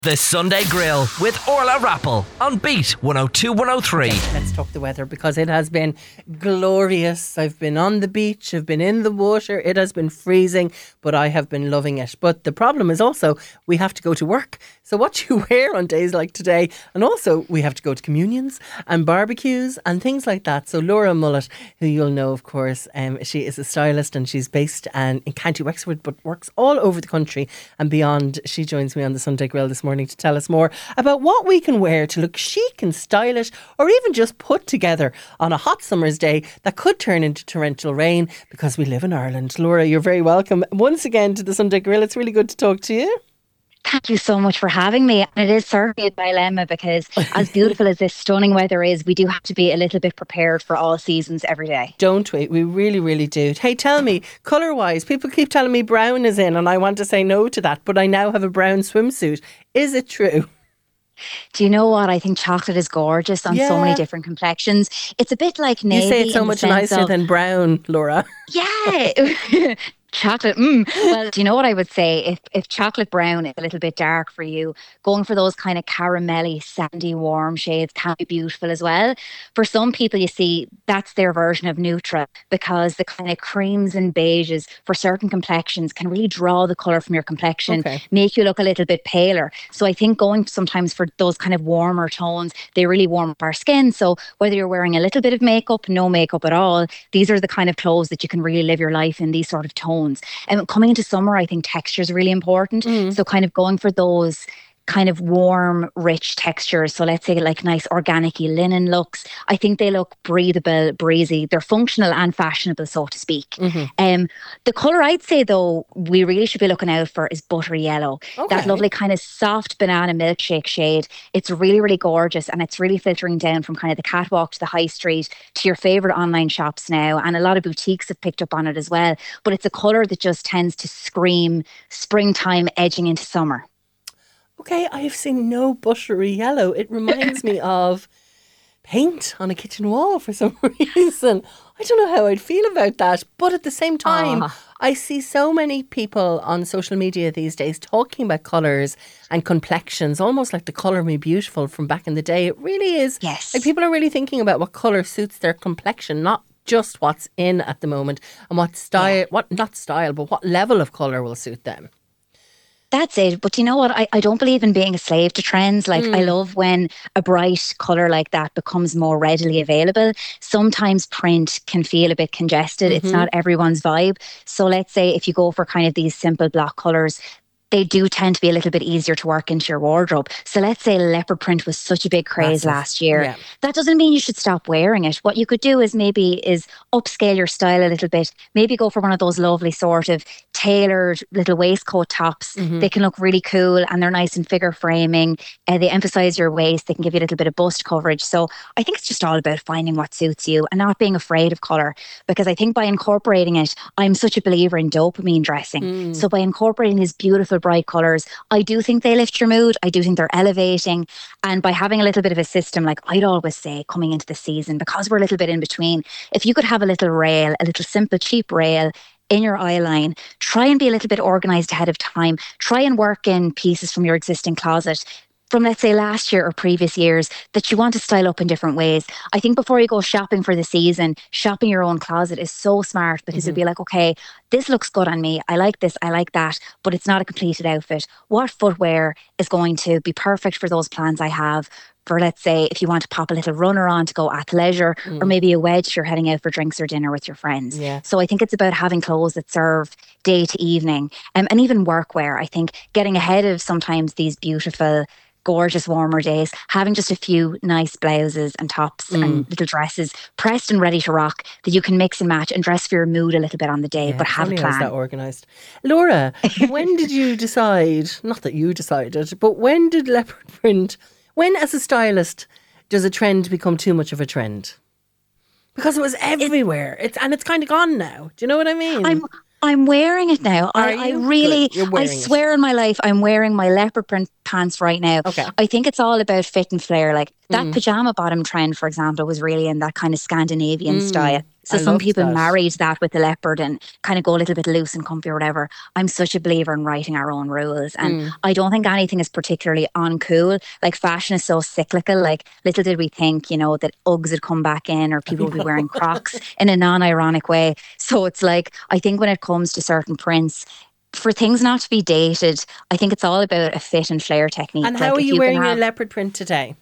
The Sunday Grill with Orla Rappel on Beat 102 103. Let's talk the weather because it has been glorious. I've been on the beach, I've been in the water, it has been freezing, but I have been loving it. But the problem is also we have to go to work. So what do you wear on days like today? And also we have to go to communions and barbecues and things like that. So Laura Mullet, who you'll know of course, she is a stylist and she's based in County Wexford but works all over the country and beyond. She joins me on the Sunday Grill this morning to tell us more about what we can wear to look chic and stylish, or even just put together on a hot summer's day that could turn into torrential rain because we live in Ireland. Laura, you're very welcome once again to the Sunday Grill. It's really good to talk to you. Thank you so much for having me. And it is certainly a dilemma because as beautiful as this stunning weather is, we do have to be a little bit prepared for all seasons every day. Don't we? We really, really do. Hey, tell me, colour-wise, people keep telling me brown is in and I want to say no to that, but I now have a brown swimsuit. Is it true? Do you know what? I think chocolate is gorgeous on so many different complexions. It's a bit like navy. You say it's so much nicer than brown, Laura. Yeah. Chocolate, Well, do you know what I would say? If chocolate brown is a little bit dark for you, going for those kind of caramelly, sandy, warm shades can be beautiful as well. For some people, you see, that's their version of neutral because the kind of creams and beiges for certain complexions can really draw the colour from your complexion, make you look a little bit paler. So I think going sometimes for those kind of warmer tones, they really warm up our skin. So whether you're wearing a little bit of makeup, no makeup at all, these are the kind of clothes that you can really live your life in, these sort of tones. And coming into summer, I think texture is really important. So kind of going for those kind of warm, rich textures. So let's say like nice organic-y linen looks. I think they look breathable, breezy. They're functional and fashionable, so to speak. The colour I'd say though, we really should be looking out for is buttery yellow. That lovely kind of soft banana milkshake shade. It's really, really gorgeous and it's really filtering down from kind of the catwalk to the high street to your favourite online shops now. And a lot of boutiques have picked up on it as well. But it's a colour that just tends to scream springtime edging into summer. Okay, I have seen no buttery yellow. It reminds me of paint on a kitchen wall for some reason. I don't know how I'd feel about that. But at the same time, I see so many people on social media these days talking about colours and complexions, almost like the Colour Me Beautiful from back in the day. It really is. Yes. Like people are really thinking about what colour suits their complexion, not just what's in at the moment and what style, but what level of colour will suit them. That's it. But you know what? I don't believe in being a slave to trends. Like I love when a bright colour like that becomes more readily available. Sometimes print can feel a bit congested. It's not everyone's vibe. So let's say if you go for kind of these simple block colours, they do tend to be a little bit easier to work into your wardrobe. So let's say leopard print was such a big craze last year. Yeah. That doesn't mean you should stop wearing it. What you could do is maybe upscale your style a little bit. Maybe go for one of those lovely sort of tailored little waistcoat tops. They can look really cool and they're nice and figure framing. They emphasize your waist. They can give you a little bit of bust coverage. So I think it's just all about finding what suits you and not being afraid of colour. Because I think by incorporating it, I'm such a believer in dopamine dressing. So by incorporating these beautiful bright colours, I do think they lift your mood. I do think they're elevating. And by having a little bit of a system, like I'd always say coming into the season, because we're a little bit in between, if you could have a little rail, a little simple, cheap rail in your eye line, try and be a little bit organised ahead of time. Try and work in pieces from your existing closet from, let's say, last year or previous years that you want to style up in different ways. I think before you go shopping for the season, shopping your own closet is so smart because you'll be like, okay, this looks good on me. I like this, I like that, but it's not a completed outfit. What footwear is going to be perfect for those plans I have? For, let's say, if you want to pop a little runner on to go athleisure, or maybe a wedge if you're heading out for drinks or dinner with your friends. So I think it's about having clothes that serve day to evening, and even workwear. I think getting ahead of sometimes these beautiful, gorgeous warmer days, having just a few nice blouses and tops and little dresses pressed and ready to rock that you can mix and match and dress for your mood a little bit on the day, but have a plan. That organised. Laura, when did you decide, not that you decided, but when did leopard print, when as a stylist does a trend become too much of a trend? Because it was everywhere. It's kind of gone now. Do you know what I mean? I'm wearing it now. I really, I swear it. in my life, I'm wearing my leopard print pants right now. Okay. I think it's all about fit and flair. Like that pajama bottom trend, for example, was really in that kind of Scandinavian style. So I some loved people that. married that with the leopard and kind of go a little bit loose and comfy or whatever. I'm such a believer in writing our own rules. And I don't think anything is particularly uncool. Like fashion is so cyclical. Like little did we think, that Uggs would come back in or people would be wearing Crocs in a non-ironic way. So it's like, I think when it comes to certain prints, for things not to be dated, I think it's all about a fit and flare technique. And like how are if you can wearing your have- leopard print today?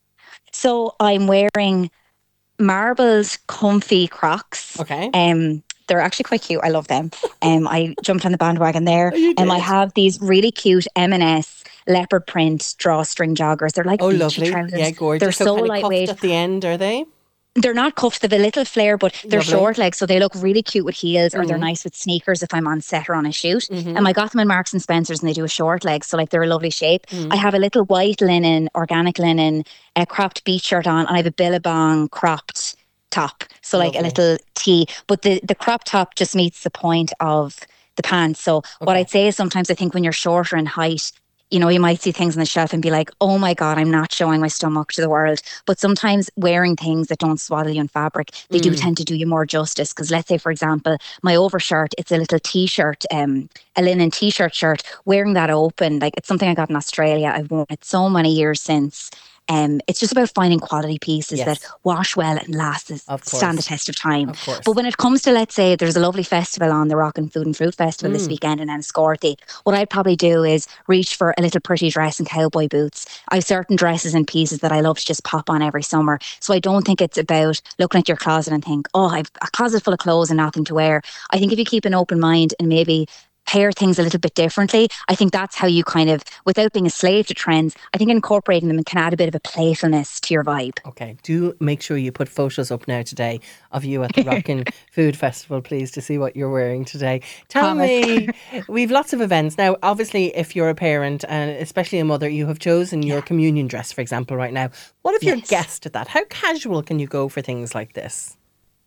So I'm wearing Marbles comfy Crocs. Okay. They're actually quite cute. I love them. I jumped on the bandwagon there. Oh, you did? I have these really cute M&S leopard print drawstring joggers. They're like Oh, beachy lovely. trousers. Yeah, gorgeous. They're so kind of lightweight. cuffed at the end, are they? They're not cuffed. They have a little flare, but they're Lovely. short legs, so they look really cute with heels, or they're nice with sneakers if I'm on set or on a shoot. I got them in Marks and Spencer's, and they do a short leg, so like they're a lovely shape. I have a little white linen, organic linen, cropped beach shirt on, and I have a Billabong cropped top, so like a little tee. But the crop top just meets the point of the pants. So what I'd say is sometimes I think when you're shorter in height, you might see things on the shelf and be like, oh my God, I'm not showing my stomach to the world. But sometimes wearing things that don't swaddle you in fabric, they do tend to do you more justice. Because let's say, for example, my overshirt, it's a little t-shirt, a linen t-shirt shirt. Wearing that open, like it's something I got in Australia. I've worn it so many years since. It's just about finding quality pieces that wash well and last, stand the test of time. Of course. But when it comes to, let's say, there's a lovely festival on, the Rock and Food and Fruit Festival this weekend in Enniscorthy, what I'd probably do is reach for a little pretty dress and cowboy boots. I have certain dresses and pieces that I love to just pop on every summer. So I don't think it's about looking at your closet and think, oh, I've a closet full of clothes and nothing to wear. I think if you keep an open mind and maybe pair things a little bit differently, I think that's how you kind of, without being a slave to trends, I think incorporating them can add a bit of a playfulness to your vibe. Okay, do make sure you put photos up now today of you at the Rockin' Food Festival, please, to see what you're wearing today. Tell me, we've lots of events. Now, obviously, if you're a parent, and especially a mother, you have chosen your communion dress, for example, right now. What if you're a guest at that? How casual can you go for things like this?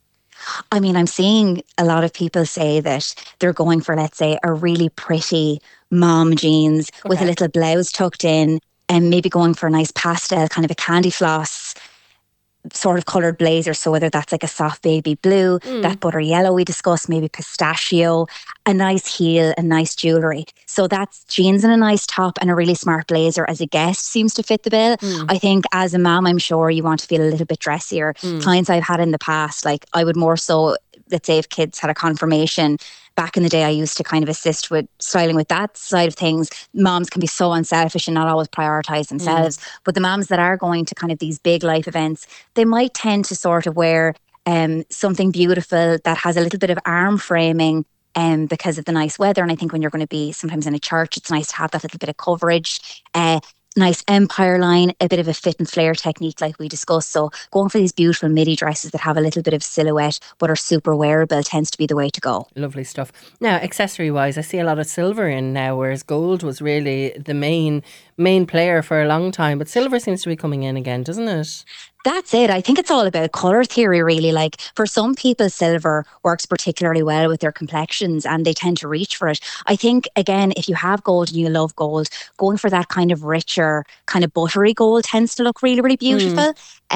I mean, I'm seeing a lot of people say that they're going for, let's say, a really pretty mom jeans with a little blouse tucked in, and maybe going for a nice pastel, kind of a candy floss sort of coloured blazer. So whether that's like a soft baby blue, that butter yellow we discussed, maybe pistachio, a nice heel and nice jewellery. So that's jeans and a nice top and a really smart blazer as a guest seems to fit the bill. I think as a mom, I'm sure you want to feel a little bit dressier. Clients I've had in the past, like I would more so, let's say if kids had a confirmation, back in the day I used to kind of assist with styling with that side of things. Moms can be so unselfish and not always prioritise themselves. But the moms that are going to kind of these big life events, they might tend to sort of wear something beautiful that has a little bit of arm framing because of the nice weather. And I think when you're going to be sometimes in a church, it's nice to have that little bit of coverage. Nice empire line, a bit of a fit and flare technique like we discussed. So going for these beautiful midi dresses that have a little bit of silhouette but are super wearable tends to be the way to go. Lovely stuff. Now, accessory wise, I see a lot of silver in now, whereas gold was really the main player for a long time. But silver seems to be coming in again, doesn't it? That's it. I think it's all about colour theory, really. Like for some people, silver works particularly well with their complexions and they tend to reach for it. I think, again, if you have gold and you love gold, going for that kind of richer, kind of buttery gold tends to look really, really beautiful.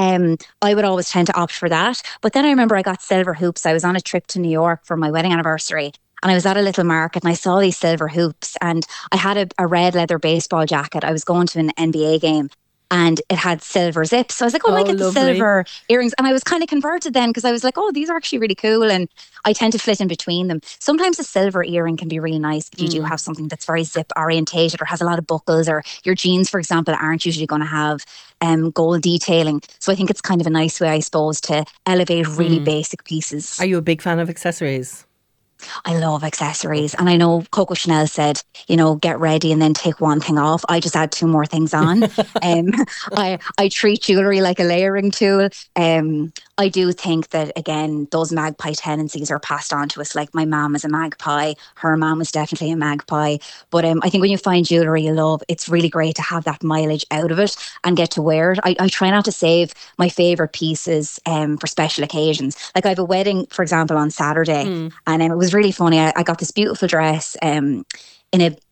I would always tend to opt for that. But then I remember I got silver hoops. I was on a trip to New York for my wedding anniversary. And I was at a little market and I saw these silver hoops and I had a red leather baseball jacket. I was going to an NBA game and it had silver zips. So I was like, oh, I might get the silver earrings. And I was kind of converted then because I was like, oh, these are actually really cool. And I tend to flit in between them. Sometimes a silver earring can be really nice if you do have something that's very zip orientated or has a lot of buckles, or your jeans, for example, aren't usually going to have gold detailing. So I think it's kind of a nice way, I suppose, to elevate really basic pieces. Are you a big fan of accessories? I love accessories. And I know Coco Chanel said, get ready and then take one thing off. I just add two more things on. I treat jewellery like a layering tool. I do think that, again, those magpie tendencies are passed on to us. Like my mum is a magpie. Her mum was definitely a magpie. But I think when you find jewellery you love, it's really great to have that mileage out of it and get to wear it. I try not to save my favourite pieces for special occasions. Like I have a wedding, for example, on Saturday. And it was really funny. I got this beautiful dress in a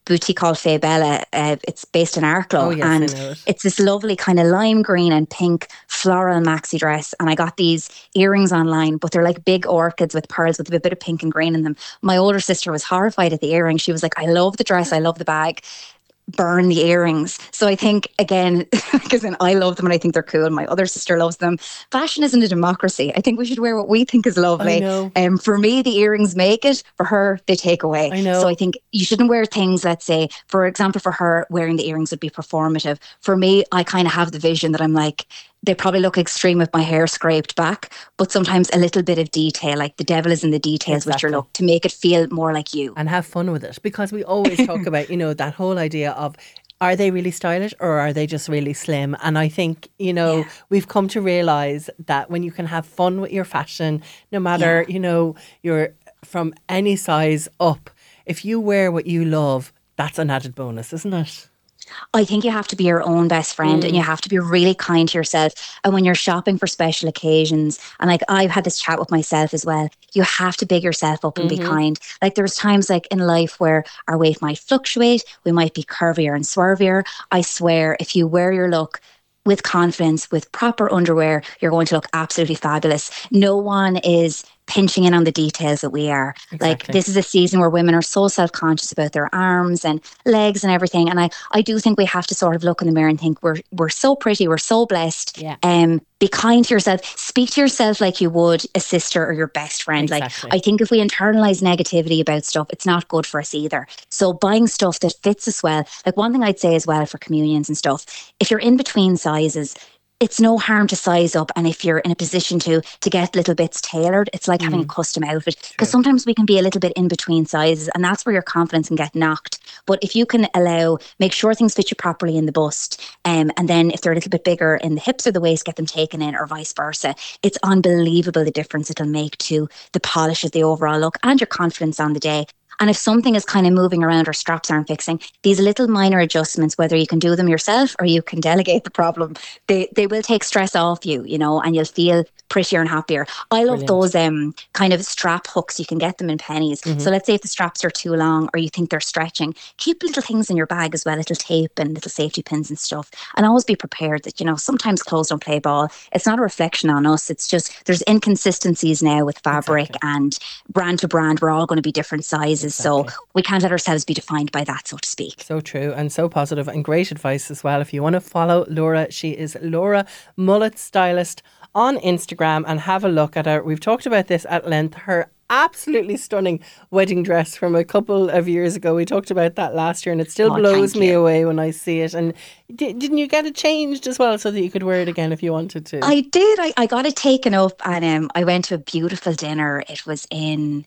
boutique called Fabella. It's based in Arklow. Oh, yes, I and know it. it's this lovely kind of lime green and pink floral maxi dress. And I got these earrings online, but they're like big orchids with pearls with a bit of pink and green in them. My older sister was horrified at the earrings. She was like, I love the dress, I love the bag. Burn the earrings. So I think, again, because I love them and I think they're cool. My other sister loves them. Fashion isn't a democracy. I think we should wear what we think is lovely. I know. For me, the earrings make it. For her, they take away. I know. So I think you shouldn't wear things, let's say, for example, for her, wearing the earrings would be performative. For me, I kind of have the vision that I'm like, they probably look extreme with my hair scraped back, but sometimes a little bit of detail, like the devil is in the details with your look, to make it feel more like you. And have fun with it, because we always talk about, that whole idea of, are they really stylish or are they just really slim? And I think, we've come to realise that when you can have fun with your fashion, no matter, you're from any size up, if you wear what you love, that's an added bonus, isn't it? I think you have to be your own best friend and you have to be really kind to yourself. And when you're shopping for special occasions, and like I've had this chat with myself as well, you have to big yourself up and be kind. Like there's times like in life where our weight might fluctuate, we might be curvier and swervier. I swear, if you wear your look with confidence, with proper underwear, you're going to look absolutely fabulous. No one is pinching in on the details that we are. Exactly. Like this is a season where women are so self-conscious about their arms and legs and everything. And I do think we have to sort of look in the mirror and think we're so pretty, we're so blessed. Yeah. Be kind to yourself. Speak to yourself like you would a sister or your best friend. Exactly. Like I think if we internalize negativity about stuff, it's not good for us either. So buying stuff that fits us well. Like one thing I'd say as well for communions and stuff, if you're in between sizes, it's no harm to size up, and if you're in a position to get little bits tailored, it's like having a custom outfit, because sometimes we can be a little bit in between sizes, and that's where your confidence can get knocked. But if you can make sure things fit you properly in the bust, and then if they're a little bit bigger in the hips or the waist, get them taken in, or vice versa, it's unbelievable the difference it'll make to the polish of the overall look and your confidence on the day. And if something is kind of moving around or straps aren't fixing, these little minor adjustments, whether you can do them yourself or you can delegate the problem, they will take stress off you, and you'll feel prettier and happier. I love those kind of strap hooks. You can get them in pennies. So let's say if the straps are too long or you think they're stretching, keep little things in your bag as well, little tape and little safety pins and stuff. And always be prepared that, sometimes clothes don't play ball. It's not a reflection on us. It's just there's inconsistencies now with fabric and brand to brand. We're all going to be different sizes. So we can't let ourselves be defined by that, so to speak. So true and so positive and great advice as well. If you want to follow Laura, she is Laura Mullet Stylist on Instagram, and have a look at her. We've talked about this at length. Her absolutely stunning wedding dress from a couple of years ago. We talked about that last year and it still blows me away when I see it. And didn't you get it changed as well so that you could wear it again if you wanted to? I did. I got it taken up, and I went to a beautiful dinner. It was in,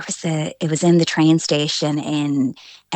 it was in the train station in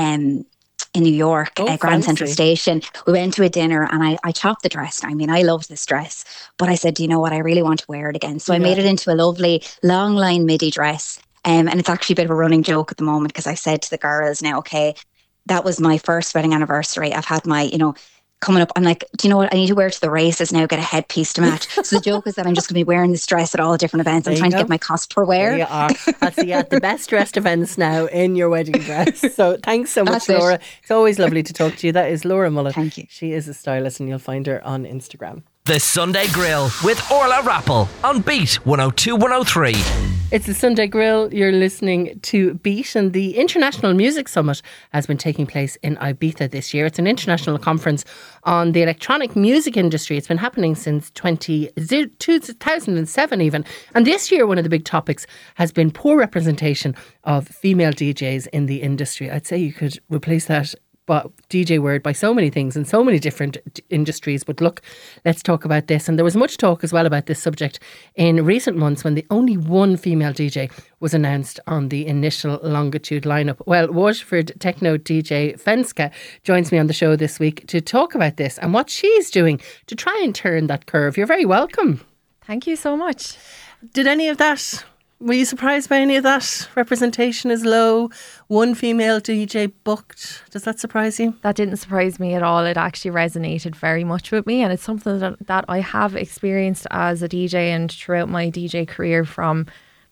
New York, Grand Central Station. We went to a dinner and I chopped the dress. I mean, I loved this dress, but I said, do you know what? I really want to wear it again. So I made it into a lovely long line midi dress. And it's actually a bit of a running joke at the moment, because I said to the girls now, okay, that was my first wedding anniversary. I've had my, coming up, I'm like, do you know what? I need to wear it to the races now, get a headpiece to match. So the joke is that I'm just going to be wearing this dress at all different events. I'm trying to get my cost per wear. There you are. That's the best dressed events now in your wedding dress. So thanks so much, Laura. It's always lovely to talk to you. That is Laura Mullet. Thank you. She is a stylist and you'll find her on Instagram. The Sunday Grill with Orla Rappel on Beat 102 103. It's the Sunday Grill. You're listening to Beat, and the International Music Summit has been taking place in Ibiza this year. It's an international conference on the electronic music industry. It's been happening since 2007 even. And this year, one of the big topics has been poor representation of female DJs in the industry. I'd say you could replace that DJ word by so many things in so many different industries. But look, let's talk about this. And there was much talk as well about this subject in recent months when the only one female DJ was announced on the initial Longitude lineup. Well, Waterford techno DJ Fenska joins me on the show this week to talk about this and what she's doing to try and turn that curve. You're very welcome. Thank you so much. Did any of that... Were you surprised by any of that? Representation is low. One female DJ booked. Does that surprise you? That didn't surprise me at all. It actually resonated very much with me, and it's something that I have experienced as a DJ and throughout my DJ career from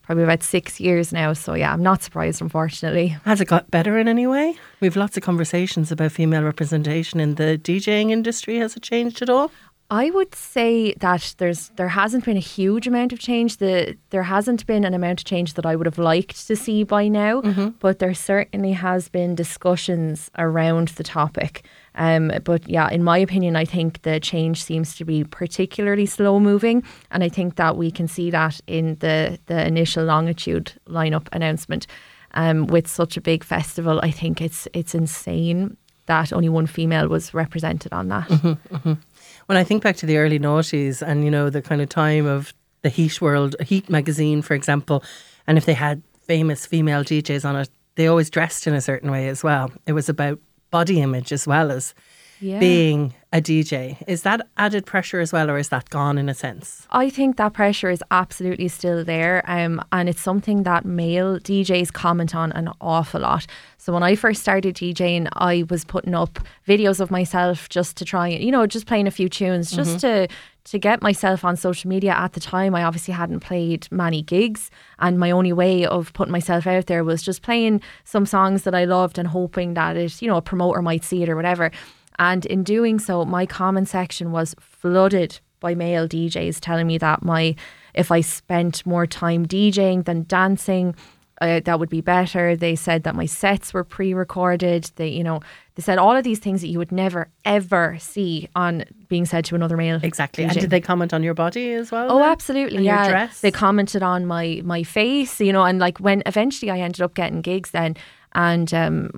probably about 6 years now. So yeah, I'm not surprised, unfortunately. Has it got better in any way? We've lots of conversations about female representation in the DJing industry. Has it changed at all? I would say that there hasn't been a huge amount of change. There hasn't been an amount of change that I would have liked to see by now, but there certainly has been discussions around the topic. But yeah, in my opinion, I think the change seems to be particularly slow moving, and I think that we can see that in the initial Longitude lineup announcement. With such a big festival, I think it's insane that only one female was represented on that. When I think back to the early noughties and, you know, the kind of time of the Heat magazine, for example, and if they had famous female DJs on it, they always dressed in a certain way as well. It was about body image as well as being a DJ. Is that added pressure as well, or is that gone in a sense? I think that pressure is absolutely still there, and it's something that male DJs comment on an awful lot. So when I first started DJing, I was putting up videos of myself just to try, you know, just playing a few tunes, just to get myself on social media. At the time, I obviously hadn't played many gigs, and my only way of putting myself out there was just playing some songs that I loved and hoping that it, you know, a promoter might see it or whatever. And in doing so, my comment section was flooded by male DJs telling me that if I spent more time DJing than dancing, that would be better. They said that my sets were pre-recorded. They said all of these things that you would never ever see on being said to another male. Exactly. DJ. And did they comment on your body as well? Oh, then? absolutely. And yeah. your dress? They commented on my face, you know, and like when eventually I ended up getting gigs then, and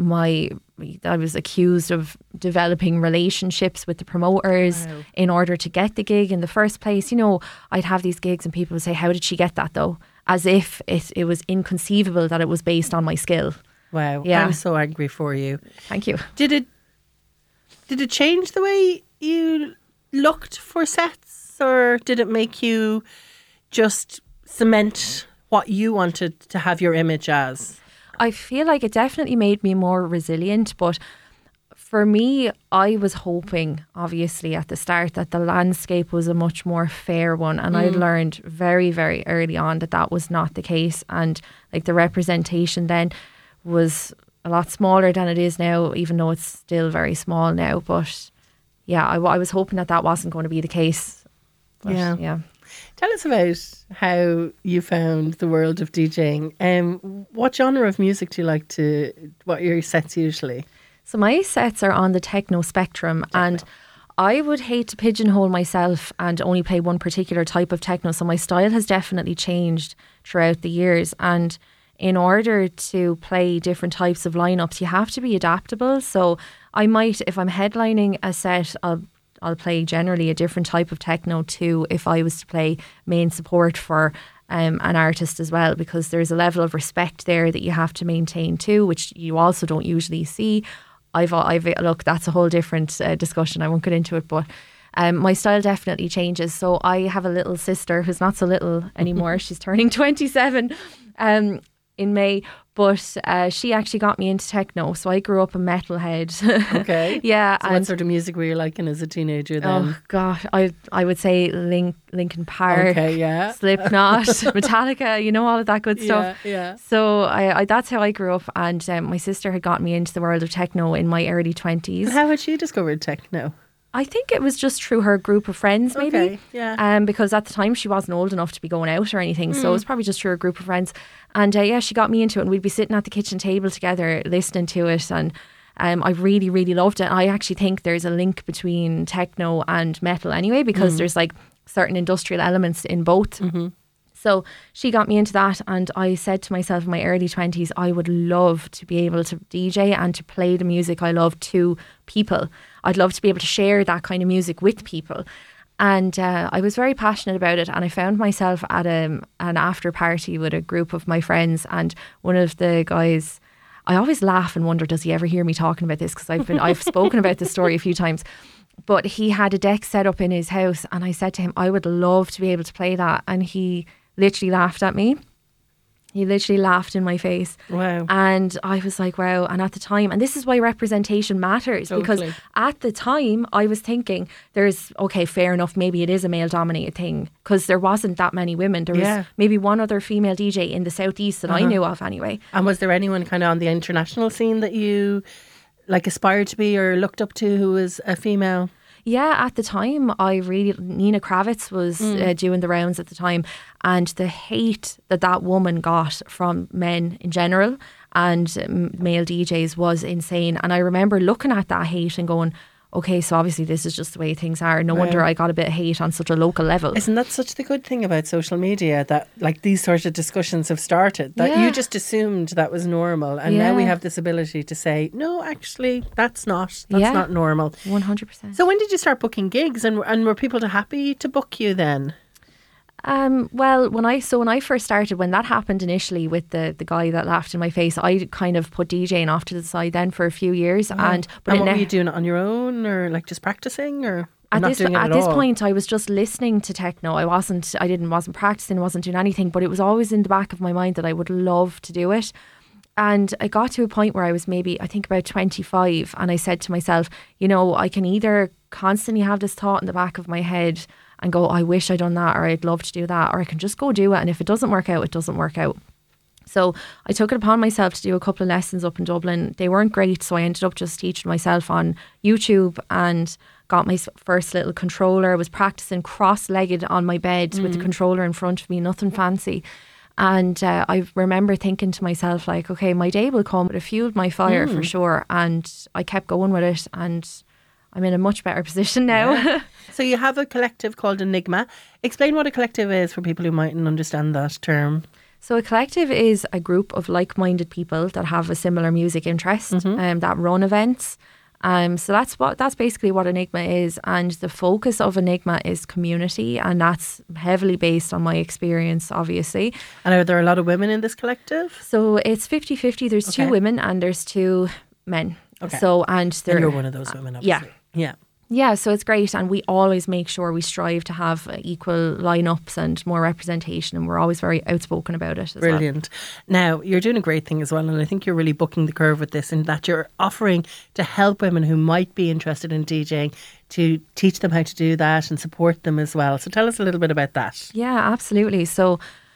I was accused of developing relationships with the promoters in order to get the gig in the first place. You know, I'd have these gigs and people would say, how did she get that though? As if it was inconceivable that it was based on my skill. Wow. Yeah. I'm so angry for you. Thank you. Did it change the way you looked for sets, or did it make you just cement what you wanted to have your image as? I feel like it definitely made me more resilient, but for me, I was hoping, obviously, at the start that the landscape was a much more fair one. And I learned very, very early on that was not the case. And like the representation then was a lot smaller than it is now, even though it's still very small now. But yeah, I was hoping that wasn't going to be the case. But, yeah. Tell us about how you found the world of DJing. What genre of music do you like what are your sets usually? So my sets are on the techno spectrum, and I would hate to pigeonhole myself and only play one particular type of techno. So my style has definitely changed throughout the years, and in order to play different types of lineups, you have to be adaptable. So I might, if I'm headlining a set, I'll play generally a different type of techno to if I was to play main support for an artist as well, because there's a level of respect there that you have to maintain too, which you also don't usually see. Look, that's a whole different discussion. I won't get into it, but my style definitely changes. So I have a little sister who's not so little anymore. She's turning 27 in May, but she actually got me into techno. So I grew up a metalhead. Okay. Yeah. So what sort of music were you liking as a teenager then? Oh gosh, I would say Linkin Park, Okay, yeah. Slipknot, Metallica, you know, all of that good stuff. Yeah. So I that's how I grew up, and my sister had got me into the world of techno in my early 20s. And how had she discovered techno? I think it was just through her group of friends, maybe. Okay, yeah. Because at the time she wasn't old enough to be going out or anything, so it was probably just through her group of friends. And she got me into it, and we'd be sitting at the kitchen table together listening to it, and I really, really loved it. I actually think there's a link between techno and metal anyway, because there's like certain industrial elements in both. So she got me into that, and I said to myself in my early 20s, I would love to be able to DJ and to play the music I love to people. I'd love to be able to share that kind of music with people. And I was very passionate about it, and I found myself at an after party with a group of my friends, and one of the guys, I always laugh and wonder, does he ever hear me talking about this? Because I've spoken about this story a few times. But he had a deck set up in his house, and I said to him, I would love to be able to play that. And he literally laughed at me. He literally laughed in my face. Wow. And I was like, wow. And at the time, and this is why representation matters, because Totally. at the time I was thinking okay, fair enough, maybe it is a male dominated thing, because there wasn't that many women. There was maybe one other female DJ in the Southeast that I knew of anyway. And was there anyone kind of on the international scene that you like aspired to be or looked up to who was a female? Yeah, at the time, Nina Kravitz was doing the rounds at the time, and the hate that woman got from men in general and male DJs was insane. And I remember looking at that hate and going, okay, so obviously this is just the way things are. No wonder I got a bit of hate on such a local level. Isn't that such the good thing about social media, that like these sorts of discussions have started, that you just assumed that was normal, and now we have this ability to say, no, actually that's not normal. 100%. So when did you start booking gigs, and were people happy to book you then? Well, when I first started, when that happened initially with the guy that laughed in my face, I kind of put DJing off to the side then for a few years. And what were you doing, on your own, or like just practicing, or at not doing it at this all? point I was just listening to techno. I wasn't practicing, wasn't doing anything, but it was always in the back of my mind that I would love to do it. And I got to a point where I was maybe, I think about 25, and I said to myself, I can either constantly have this thought in the back of my head and go, I wish I'd done that, or I'd love to do that, or I can just go do it, and if it doesn't work out, it doesn't work out. So I took it upon myself to do a couple of lessons up in Dublin. They weren't great, so I ended up just teaching myself on YouTube and got my first little controller. I was practicing cross-legged on my bed with the controller in front of me, nothing fancy. And I remember thinking to myself, like, okay, my day will come. It fueled my fire for sure, and I kept going with it, and I'm in a much better position now. Yeah. So you have a collective called Enigma. Explain what a collective is for people who mightn't understand that term. So a collective is a group of like-minded people that have a similar music interest that run events. So that's basically what Enigma is, and the focus of Enigma is community, and that's heavily based on my experience, obviously. And are there a lot of women in this collective? So it's 50-50. There's 2 women and there's 2 men. Okay. So and you're one of those women, obviously. Yeah. So it's great, and we always make sure we strive to have equal lineups and more representation, and we're always very outspoken about it as Brilliant. Now, you're doing a great thing as well, and I think you're really bucking the curve with this, in that you're offering to help women who might be interested in DJing, to teach them how to do that and support them as well. So tell us a little bit about that. Yeah, absolutely. So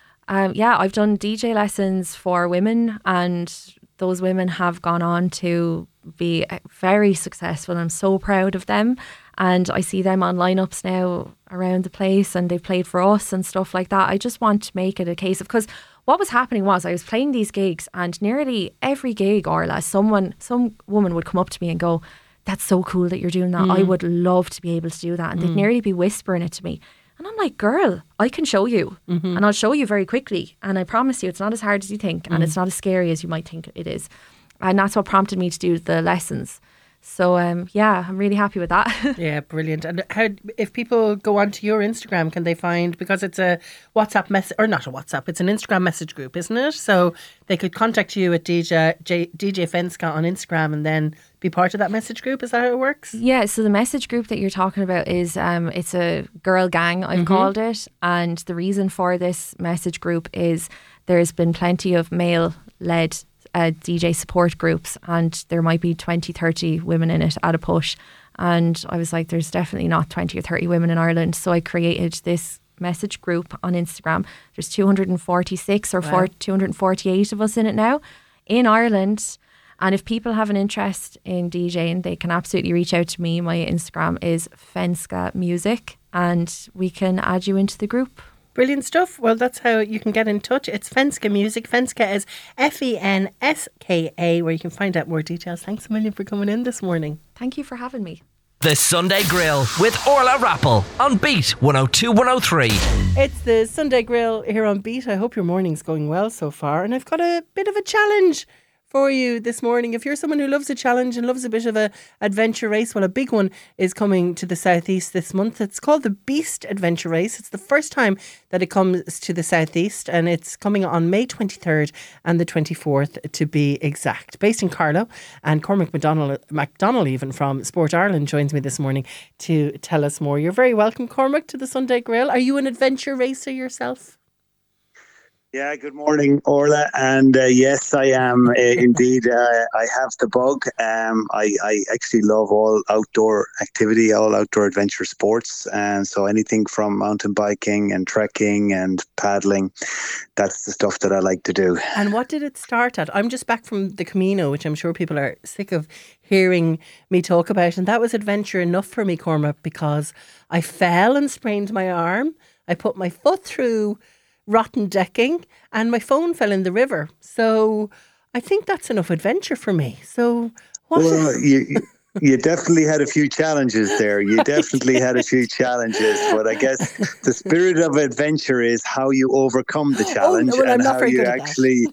I've done DJ lessons for women, and those women have gone on to be very successful. I'm so proud of them, and I see them on lineups now around the place, and they've played for us and stuff like that. I just want to make it a case of, because what was happening was I was playing these gigs, and nearly every gig, Orla, some woman would come up to me and go, that's so cool that you're doing that. I would love to be able to do that. And they'd nearly be whispering it to me. And I'm like, girl, I can show you. And I'll show you very quickly. And I promise you, it's not as hard as you think. And it's not as scary as you might think it is. And that's what prompted me to do the lessons. So, I'm really happy with that. Yeah, brilliant. And how, if people go onto your Instagram, can they find, because it's a WhatsApp message, or not a WhatsApp, it's an Instagram message group, isn't it? So they could contact you at DJ Fenska on Instagram and then be part of that message group. Is that how it works? Yeah, so the message group that you're talking about is, it's a girl gang, I've called it. And the reason for this message group is there's been plenty of male-led DJ support groups, and there might be 20-30 women in it at a push, and I was like, there's definitely not 20 or 30 women in Ireland, so I created this message group on Instagram. There's 246 or 248 of us in it now in Ireland, and if people have an interest in DJing, they can absolutely reach out to me. My Instagram is Fenska Music, and we can add you into the group. Brilliant stuff. Well, that's how you can get in touch. It's Fenska Music. Fenska is Fenska, where you can find out more details. Thanks a million for coming in this morning. Thank you for having me. The Sunday Grill with Orla Rappel on Beat 102 103. It's the Sunday Grill here on Beat. I hope your morning's going well so far. And I've got a bit of a challenge for you this morning. If you're someone who loves a challenge and loves a bit of a adventure race, well, a big one is coming to the Southeast this month. It's called the Beast Adventure Race. It's the first time that it comes to the Southeast, and it's coming on May 23rd and the 24th to be exact. Based in Carlow, and Cormac MacDonald even from Sport Ireland joins me this morning to tell us more. You're very welcome, Cormac, to the Sunday Grill. Are you an adventure racer yourself? Yeah, good morning, Orla. And yes, I am indeed. I have the bug. I actually love all outdoor activity, all outdoor adventure sports. And so anything from mountain biking and trekking and paddling, that's the stuff that I like to do. And what did it start at? I'm just back from the Camino, which I'm sure people are sick of hearing me talk about. And that was adventure enough for me, Cormac, because I fell and sprained my arm. I put my foot through rotten decking and my phone fell in the river. So I think that's enough adventure for me. So what? Well, you definitely had a few challenges there. You definitely had a few challenges, but I guess the spirit of adventure is how you overcome the challenge I'm not how very you good at actually.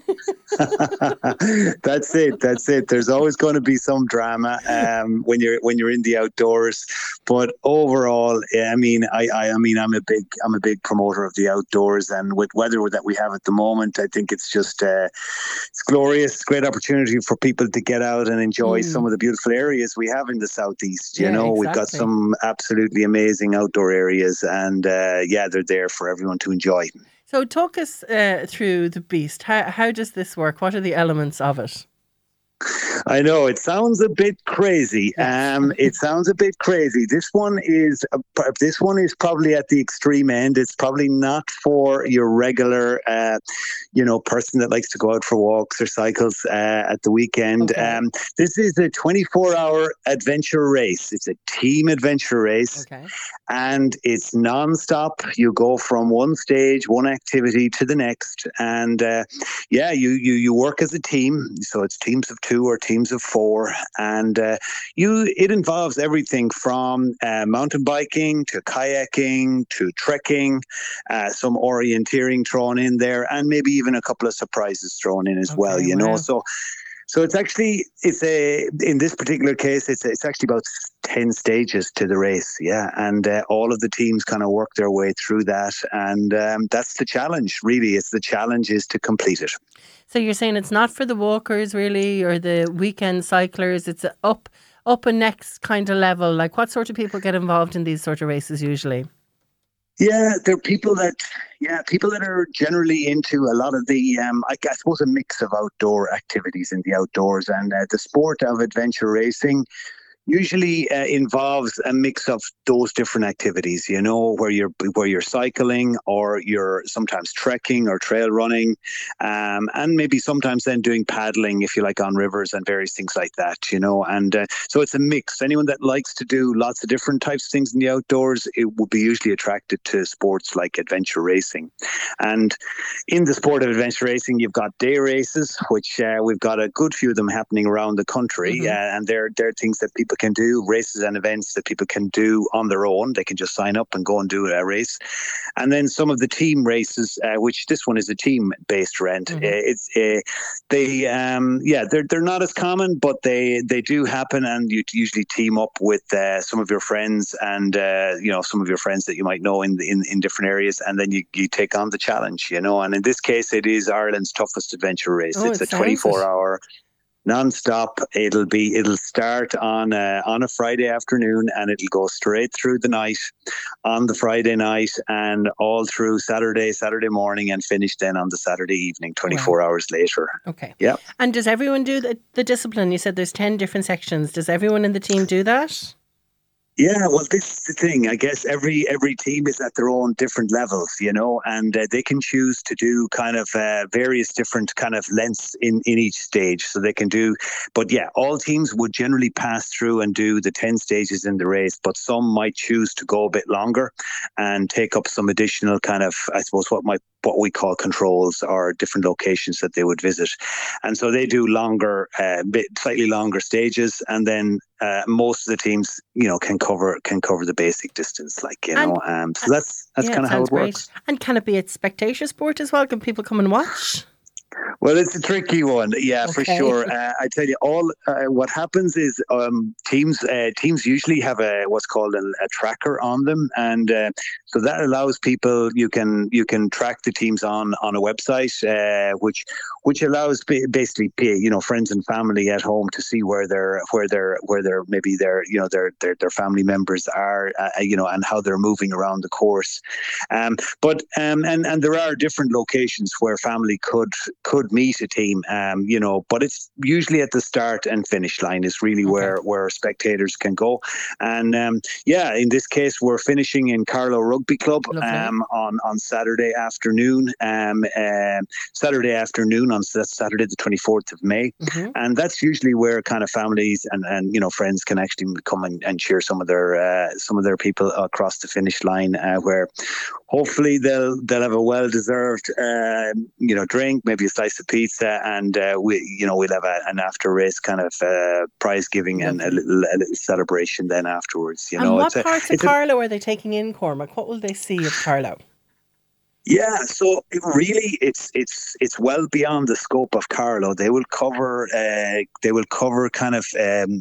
That's it. There's always going to be some drama when you're in the outdoors, but overall, I mean, I'm a big promoter of the outdoors, and with weather that we have at the moment, I think it's just it's glorious, great opportunity for people to get out and enjoy some of the beautiful areas we have in the southeast. You know, exactly. We've got some absolutely amazing outdoor areas, and they're there for everyone to enjoy. So talk us through the Beast. How does this work? What are the elements of it? I know it sounds a bit crazy. It sounds a bit crazy. This one is probably at the extreme end. It's probably not for your regular, person that likes to go out for walks or cycles at the weekend. Okay. This is a 24-hour adventure race. It's a team adventure race, and it's non-stop. You go from one stage, one activity to the next, and you work as a team. So it's teams of 2 or teams of 4, and it involves everything from mountain biking to kayaking to trekking, some orienteering thrown in there, and maybe even a couple of surprises thrown in as well. You know, so it's actually in this particular case it's actually about 10 stages to the race, and all of the teams kind of work their way through that, and that's the challenge. Really, the challenge is to complete it. So you're saying it's not for the walkers really, or the weekend cyclers. It's up a next kind of level. Like, what sort of people get involved in these sort of races usually? Yeah, there are people that are generally into a lot of the, I suppose, a mix of outdoor activities in the outdoors, and the sport of adventure racing usually involves a mix of those different activities, you know, where you're cycling, or you're sometimes trekking or trail running, and maybe sometimes then doing paddling, if you like, on rivers and various things like that, you know. And so it's a mix. Anyone that likes to do lots of different types of things in the outdoors, it would be usually attracted to sports like adventure racing. And in the sport of adventure racing, you've got day races, which we've got a good few of them happening around the country, and they're things that people can do, races and events that people can do on their own. They can just sign up and go and do a race. And then some of the team races, which this one is a team-based event. They're not as common, but they do happen, and you usually team up with some of your friends, and some of your friends that you might know in different areas, and then you take on the challenge, you know. And in this case, it is Ireland's toughest adventure race. It's a 24-hour non-stop. It'll start on a Friday afternoon, and it'll go straight through the night on the Friday night and all through Saturday morning, and finish then on the Saturday evening, 24 hours later. Okay. Yeah. And does everyone do the discipline? You said there's 10 different sections. Does everyone in the team do that? Yeah, well, this is the thing. I guess every team is at their own different levels, you know, and they can choose to do kind of various different kind of lengths in each stage. So they can do, but yeah, all teams would generally pass through and do the 10 stages in the race, but some might choose to go a bit longer and take up some additional kind of, I suppose, what we call controls, or different locations that they would visit. And so they do slightly longer stages, and then most of the teams, you know, can cover the basic distance, like, you know. So that's kind of how it works. And can it be a spectator sport as well? Can people come and watch? Well, it's a tricky one, yeah, for Okay. sure. I tell you, all what happens is teams usually have what's called a tracker on them, and so that allows people you can track the teams on a website, which allows basically friends and family at home to see where their maybe their family members are, and how they're moving around the course. And there are different locations where family could meet a team, but it's usually at the start and finish line is really where spectators can go. And in this case, we're finishing in Carlow Rugby Club on Saturday afternoon. Saturday afternoon on Saturday the 24th of May, and that's usually where kind of families and friends can actually come and cheer some of their people across the finish line, where hopefully they'll have a well-deserved drink, maybe a slice of pizza, and we'll have an after-race kind of prize giving and a little celebration then afterwards. And what parts of Carlow are they taking in, Cormac? What will they see of Carlow? Yeah, so it's well beyond the scope of Carlow. They will cover kind of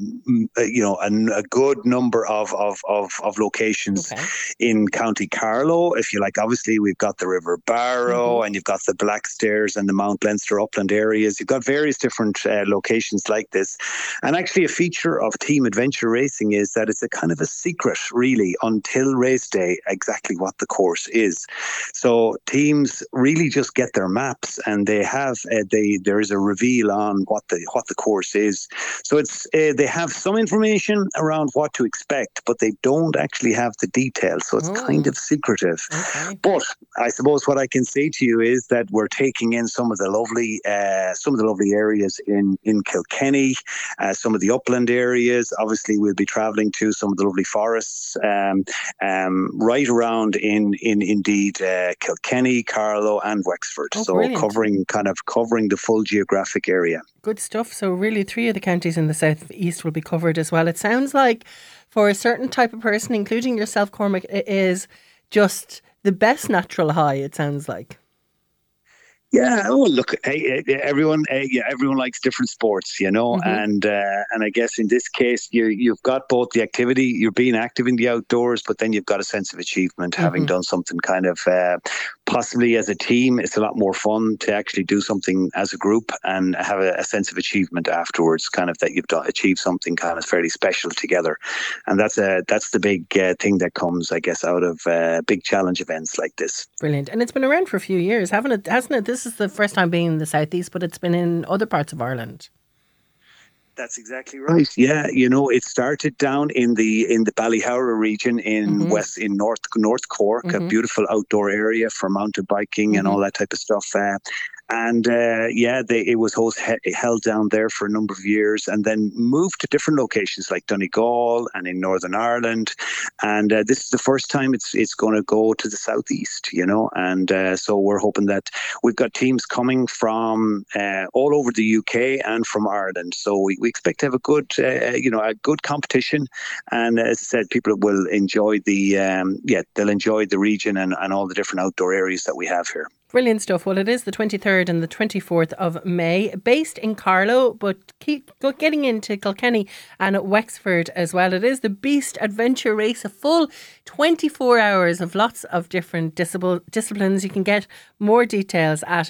a good number of locations in County Carlow, if you like. Obviously, we've got the River Barrow, and you've got the Blackstairs and the Mount Leinster upland areas. You've got various different locations like this, and actually a feature of Team Adventure Racing is that it's a kind of a secret, really, until race day, exactly what the course is. So teams really just get their maps, and they have there is a reveal on what the course is. So it's they have some information around what to expect, but they don't actually have the details. So it's kind of secretive. Okay. But I suppose what I can say to you is that we're taking in some of the lovely areas in Kilkenny, some of the upland areas. Obviously, we'll be travelling to some of the lovely forests right around in Kilkenny, Carlow and Wexford. So brilliant. covering the full geographic area. Good stuff. So really 3 of the counties in the south east will be covered as well. It sounds like for a certain type of person, including yourself, Cormac, it is just the best natural high, it sounds like. Yeah. Oh, look. Hey, everyone likes different sports, and I guess in this case, you've got both the activity, you're being active in the outdoors, but then you've got a sense of achievement, having done something kind of possibly as a team. It's a lot more fun to actually do something as a group and have a sense of achievement afterwards, kind of that you've achieved something kind of fairly special together, and that's the big thing that comes, I guess, out of big challenge events like this. Brilliant. And it's been around for a few years, hasn't it? This is the first time being in the southeast, but it's been in other parts of Ireland. That's exactly right. Yeah, it started down in the Ballyhowra region in North Cork, a beautiful outdoor area for mountain biking and all that type of stuff. And it was held down there for a number of years, and then moved to different locations like Donegal and in Northern Ireland. And this is the first time it's going to go to the southeast, And so we're hoping that we've got teams coming from all over the UK and from Ireland. So we expect to have a good competition. And as I said, people will enjoy they'll enjoy the region and all the different outdoor areas that we have here. Brilliant stuff. Well, it is the 23rd and the 24th of May, based in Carlow, but keep getting into Kilkenny and Wexford as well. It is the Beast Adventure Race, a full 24 hours of lots of different disciplines. You can get more details at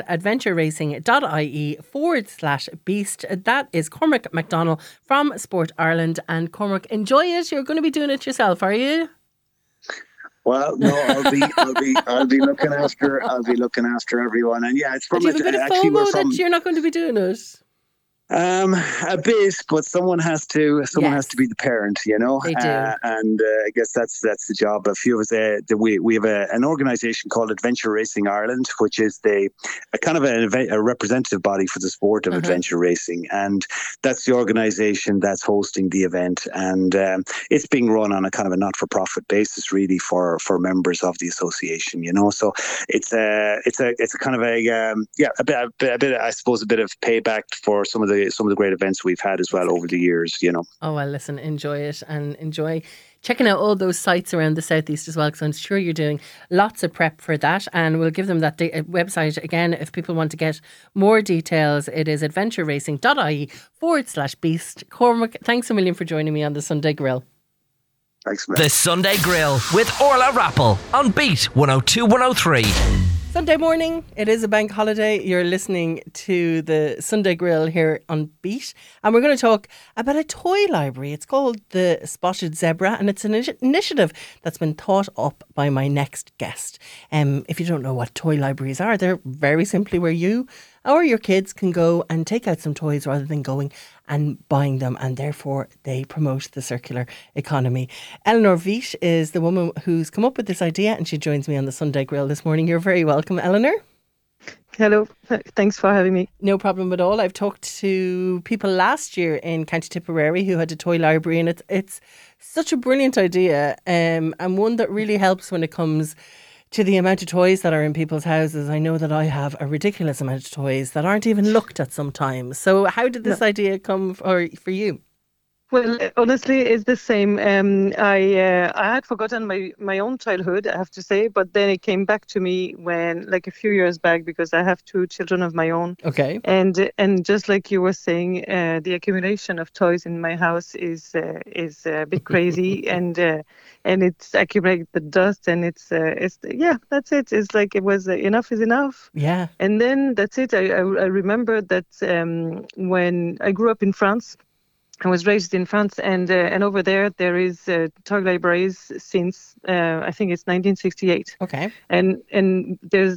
adventureracing.ie/beast. That is Cormac McDonnell from Sport Ireland. And Cormac, enjoy it. You're going to be doing it yourself, are you? Well, no, I'll be looking after everyone, and yeah, it's from. Do you have a bit of FOMO that you're not going to be doing it? A bit, but someone has to be the parent, They do. And I guess that's the job. A few of us, we have an organisation called Adventure Racing Ireland, which is a kind of a representative body for the sport of adventure racing, and that's the organisation that's hosting the event, and it's being run on a kind of a not-for-profit basis, really, for members of the association. So it's a kind of a bit, I suppose, a bit of payback for some of the great events we've had as well over the years, Oh, well, listen, enjoy it and enjoy checking out all those sites around the southeast as well, because I'm sure you're doing lots of prep for that. And we'll give them that website again if people want to get more details. It is adventureracing.ie/beast. Cormac, thanks a million for joining me on the Sunday Grill. Thanks, man. The Sunday Grill with Orla Rappel on Beat 102 103. Sunday morning, it is a bank holiday. You're listening to the Sunday Grill here on Beat, and we're going to talk about a toy library. It's called the Spotted Zebra, and it's an initiative that's been thought up by my next guest. If you don't know what toy libraries are, they're very simply where you or your kids can go and take out some toys rather than going and buying them, and therefore they promote the circular economy. Eleanor Veet is the woman who's come up with this idea, and she joins me on the Sunday Grill this morning. You're very welcome, Eleanor. Hello, thanks for having me. No problem at all. I've talked to people last year in County Tipperary who had a toy library, and it's such a brilliant idea, and one that really helps when it comes to the amount of toys that are in people's houses. I know that I have a ridiculous amount of toys that aren't even looked at sometimes. So how did this idea come for you? Well, honestly, it's the same. I had forgotten my own childhood, I have to say, but then it came back to me when, like a few years back, because I have 2 children of my own. Okay. And just like you were saying, the accumulation of toys in my house is a bit crazy, and it's accumulated the dust, and it's that's it. It's like it was enough is enough. Yeah. And then that's it. I remember that when I grew up in France. I was raised in France, and over there is toy libraries since I think it's 1968. Okay. And there's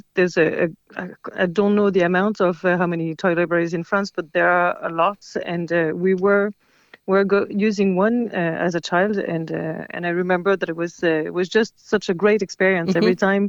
I don't know the amount of how many toy libraries in France, but there are a lot, and we were using one as a child, and I remember that it was just such a great experience. Mm-hmm. Every time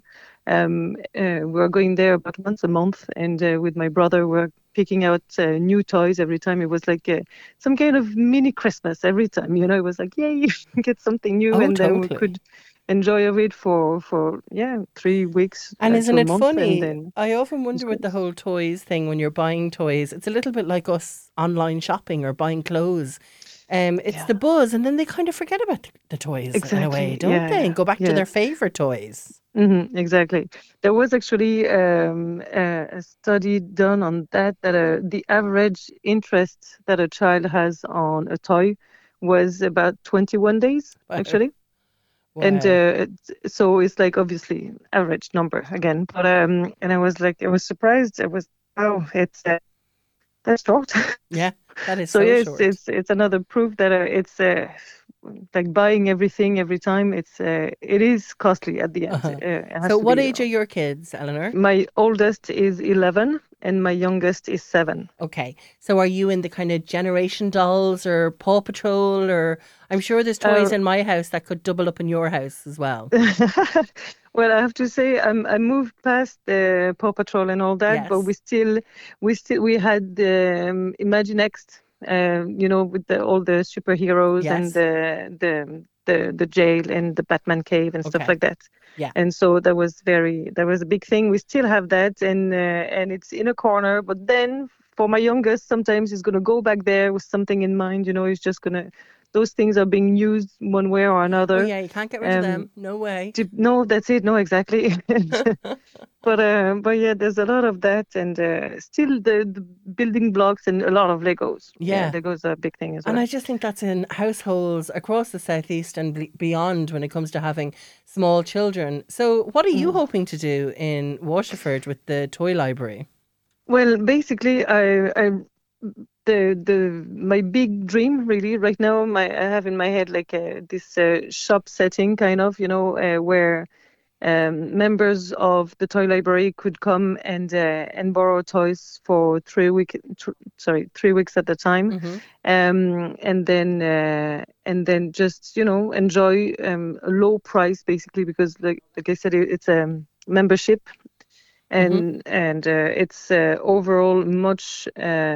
we were going there about once a month, and with my brother we're picking out new toys every time. It was like some kind of mini Christmas every time. You know, it was like, yay, get something new, and totally. then we could enjoy of it for 3 weeks. And isn't it funny? Then, I often wonder with the whole toys thing, when you're buying toys, it's a little bit like us online shopping or buying clothes. It's the buzz, and then they kind of forget about the toys in a way, don't they? And go back to their favourite toys. Mm-hmm, exactly. There was actually a study done on that the average interest that a child has on a toy was about 21 days, actually. Wow. And so it's like obviously average number again. But and I was surprised. It's that's short. Yeah, that is so yes, short. It's another proof that it's like buying everything every time. It is costly at the end. So what age are your kids, Eleanor? My oldest is 11 and my youngest is 7. Okay. So are you in the kind of Generation Dolls or Paw Patrol, or I'm sure there's toys in my house that could double up in your house as well. Well, I have to say I moved past the Paw Patrol and all that, but we had Imaginext, with all the superheroes and the jail and the Batman cave and stuff like that. Yeah. And so that was a big thing. We still have that, and it's in a corner. But then for my youngest, sometimes he's gonna go back there with something in mind. He's just gonna. Those things are being used one way or another. Oh, yeah, you can't get rid of them. No way. No, that's it. No, exactly. But yeah, there's a lot of that, and still the building blocks and a lot of Legos. Yeah, Legos are a big thing as well. And I just think that's in households across the southeast and beyond when it comes to having small children. So, what are you hoping to do in Waterford with the toy library? Well, basically, my big dream really right now, I have in my head like this shop setting kind of, where members of the toy library could come and borrow toys for 3 weeks at a time, and then just enjoy a low price basically, because like I said, it's a membership. And it's overall much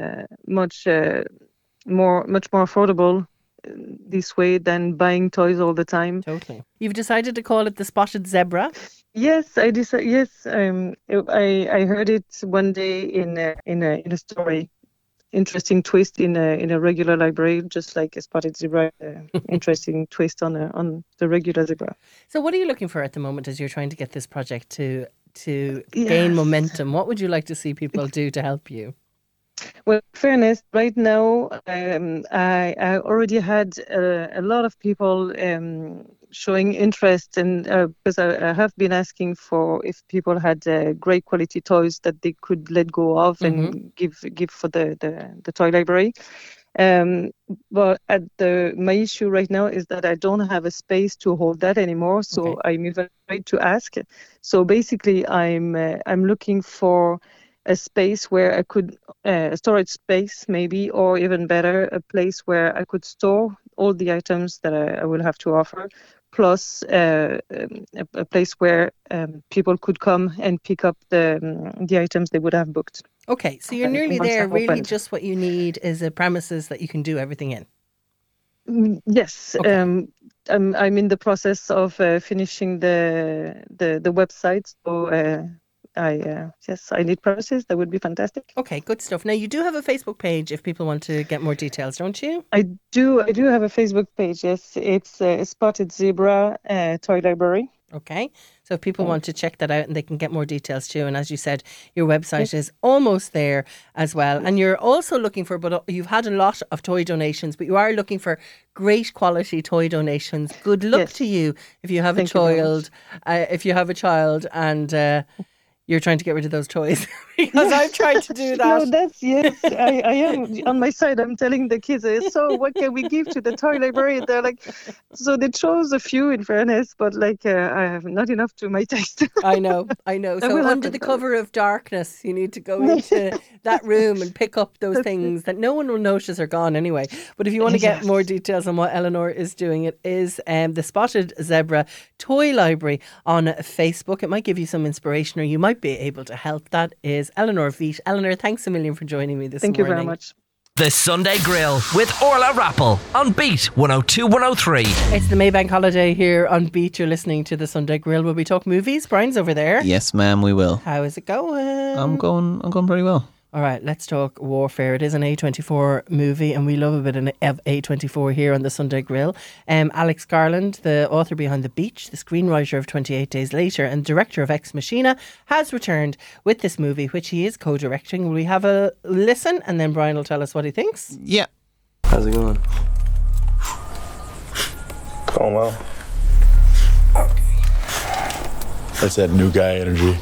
more affordable this way than buying toys all the time. Totally. You've decided to call it the Spotted Zebra. Yes, I decided. Yes, I heard it one day in a story, interesting twist in a regular library, just like a Spotted Zebra, interesting twist on the regular zebra. So what are you looking for at the moment as you're trying to get this project to Yes. gain momentum? What would you like to see people do to help you? Well, in fairness, right now, I already had a lot of people showing interest, and because I have been asking for if people had great quality toys that they could let go of and give for the toy library. But my issue right now is that I don't have a space to hold that anymore, so I'm even afraid to ask. So basically, I'm looking for a space where I could, a storage space maybe, or even better, a place where I could store all the items that I will have to offer, plus a place where people could come and pick up the items they would have booked. Okay, so you're nearly there. Really, just what you need is a premises that you can do everything in. Yes. Okay. I'm in the process of finishing the website, so I need premises. That would be fantastic. Okay, good stuff. Now you do have a Facebook page if people want to get more details, don't you? I do have a Facebook page. Yes, it's Spotted Zebra Toy Library. Okay, so if people want to check that out, and they can get more details too. And as you said, your website is almost there as well. And you're also looking for, but you've had a lot of toy donations, but you are looking for great quality toy donations. Good luck to you if you have a child. If you have a child and you're trying to get rid of those toys, because I've tried to do that. No, I am on my side. I'm telling the kids, so what can we give to the toy library? They're like, so they chose a few in fairness, but like I have not enough to my taste. I know. So under the cover of darkness, you need to go into that room and pick up those things that no one will notice are gone anyway. But if you want to get more details on what Eleanor is doing, it is the Spotted Zebra Toy Library on Facebook. It might give you some inspiration, or you might be able to help. That is Eleanor Veet. Eleanor, thanks a million for joining me this morning. Thank you very much. The Sunday Grill with Orla Rappel on Beat 102 103. It's the Maybank holiday here on Beat. You're listening to the Sunday Grill where we talk movies. Brian's over there. Yes, ma'am, we will. How is it going? I'm going pretty well. All right, let's talk Warfare. It is an A24 movie, and we love a bit of A24 here on the Sunday Grill. Alex Garland, the author behind The Beach, the screenwriter of 28 Days Later and director of Ex Machina, has returned with this movie, which he is co-directing. Will we have a listen, and then Brian will tell us what he thinks? Yeah. How's it going? Going well. That's that new guy energy.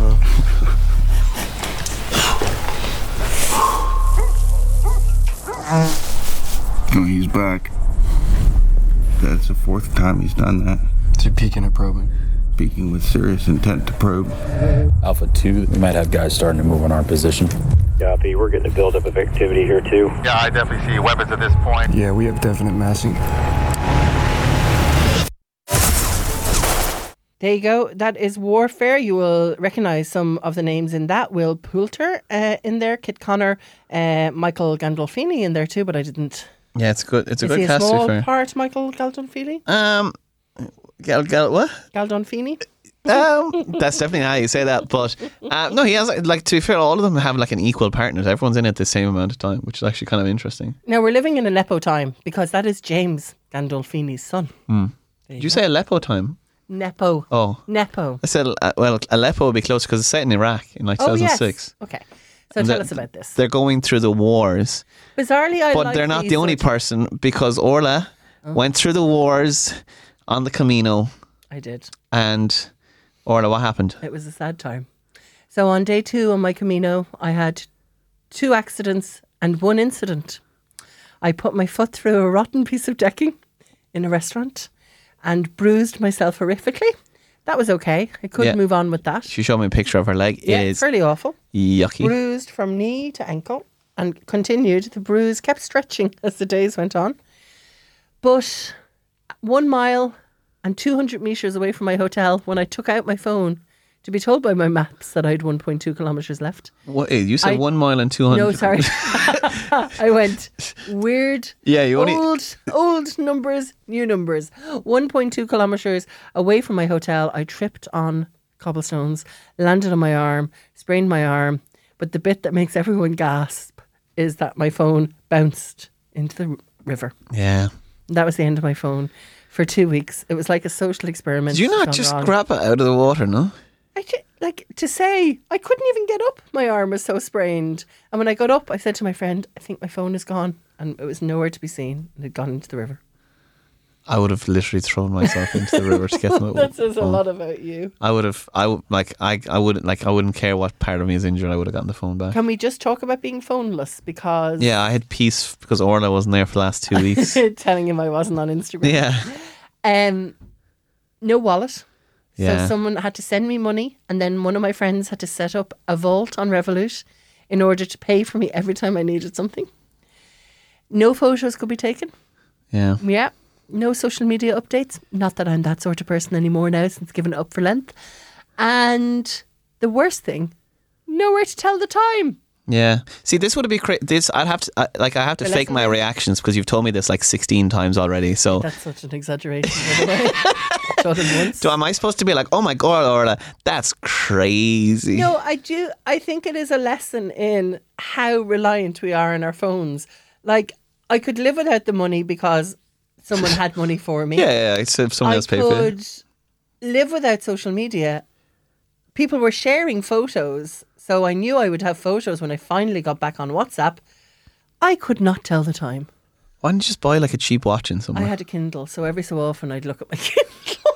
Oh, he's back. That's the fourth time he's done that. So you're peeking or probing? Peeking with serious intent to probe. Alpha 2, we might have guys starting to move on our position. Copy, we're getting a buildup of activity here too. Yeah, I definitely see weapons at this point. Yeah, we have definite massing. There you go. That is Warfare. You will recognise some of the names in that. Will Poulter in there, Kit Connor, Michael Gandolfini in there too, but I didn't. Yeah, it's good. It's a good cast. Is he a small for part, Michael Gandolfini? What? Gandolfini? That's definitely how you say that. But no, he has, like, to be fair, all of them have like an equal part in it. Everyone's in it the same amount of time, which is actually kind of interesting. Now, we're living in Aleppo time because that is James Gandolfini's son. Did you say Aleppo time? Nepo. Oh. Nepo. I said, well, Aleppo would be close because it's set in Iraq in like 2006. Yes. Okay. So tell us about this. They're going through the wars. Bizarrely, but they're not the only person, because Orla went through the wars on the Camino. I did. And Orla, what happened? It was a sad time. So on day 2 on my Camino, I had 2 accidents and 1 incident. I put my foot through a rotten piece of decking in a restaurant and bruised myself horrifically. That was okay. I could move on with that. She showed me a picture of her leg. Yeah, it's fairly awful. Yucky. Bruised from knee to ankle, and continued. The bruise kept stretching as the days went on. But 1 mile and 200 metres away from my hotel, when I took out my phone to be told by my maps that I had 1.2 kilometres left. What? You said 1 mile and 200? No, sorry. I went weird. Yeah, you only... Old numbers, new numbers. 1.2 kilometres away from my hotel, I tripped on cobblestones, landed on my arm, sprained my arm. But the bit that makes everyone gasp is that my phone bounced into the river. Yeah. That was the end of my phone for 2 weeks. It was like a social experiment. Did you not gone just wrong. grab it out of the water, no? Like to say, I couldn't even get up. My arm was so sprained. And when I got up, I said to my friend, I think my phone is gone. And it was nowhere to be seen. It had gone into the river. I would have literally thrown myself into the river to get my That says a phone. lot about you. I wouldn't care what part of me is injured. I would have gotten the phone back. Can we just talk about being phoneless? Because Yeah, I had peace because Orla wasn't there for the last 2 weeks. telling him I wasn't on Instagram. Yeah. No wallet. Yeah. So someone had to send me money, and then one of my friends had to set up a vault on Revolut in order to pay for me every time I needed something. No photos could be taken. Yeah. Yeah. No social media updates. Not that I'm that sort of person anymore now since giving it up for Lent. And the worst thing, nowhere to tell the time. Yeah. See, this would be this. I have to fake my reactions because you've told me this like 16 times already. So That's such an exaggeration, by the way. Told him once. am I supposed to be like, oh my God, Orla, that's crazy? No, I do. I think it is a lesson in how reliant we are on our phones. Like, I could live without the money because someone had money for me. Yeah. It's if someone else paid for I it. could live without social media. People were sharing photos, so I knew I would have photos when I finally got back on WhatsApp. I could not tell the time. Why didn't you just buy like a cheap watch in somewhere? I had a Kindle, so every so often I'd look at my Kindle.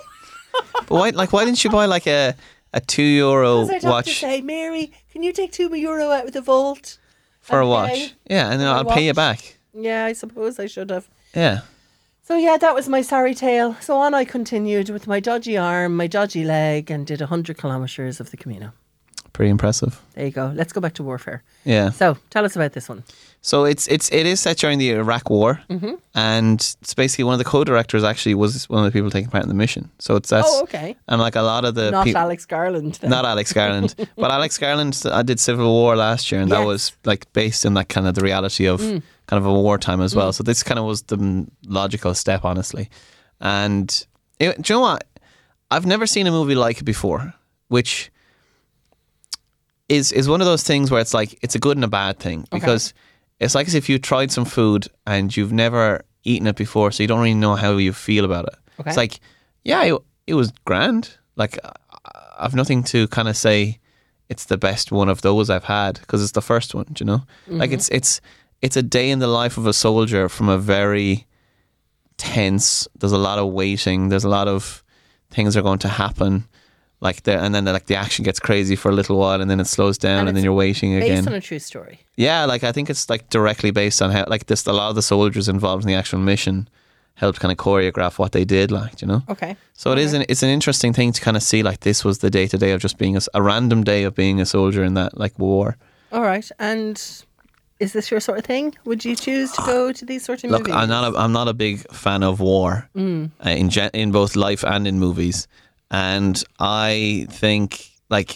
But why didn't you buy like a €2 Because I'd have to watch say, Mary, can you take €2 out of the vault? for a and watch? pay Yeah, and then for a I'll pay you watch? back. Yeah, I suppose I should have. Yeah. So yeah, that was my sorry tale. So on I continued with my dodgy arm, my dodgy leg, and did 100 kilometres of the Camino. Pretty impressive. There you go. Let's go back to warfare. Yeah. So tell us about this one. So it is set during the Iraq War, and it's basically one of the co-directors actually was one of the people taking part in the mission. So that's okay. And like a lot of the Not peop- Alex Garland. Then. Not Alex Garland, but Alex Garland. I did Civil War last year, and that Yes. was like based in that kind of the reality of kind of a wartime as well. So this kind of was the logical step, honestly. And do you know what? I've never seen a movie like it before, which is one of those things where it's like it's a good and a bad thing because it's like as if you tried some food and you've never eaten it before, so you don't really know how you feel about it. Okay. It's like, yeah, it was grand. Like I've nothing to kind of say it's the best one of those I've had because it's the first one. Do you know? Like it's a day in the life of a soldier from a very tense. There's a lot of waiting. There's a lot of things are going to happen. Like and then the action gets crazy for a little while, and then it slows down, and then you're waiting again. Based on a true story. Yeah, like I think it's like directly based on how like this. A lot of the soldiers involved in the actual mission helped kind of choreograph what they did. Like, you know. Okay. So it's an interesting thing to kind of see. Like this was the day to day of just being a random day of being a soldier in that like war. All right. And is this your sort of thing? Would you choose to go to these sort of Look, movies? I'm not a big fan of war in both life and in movies. And I think like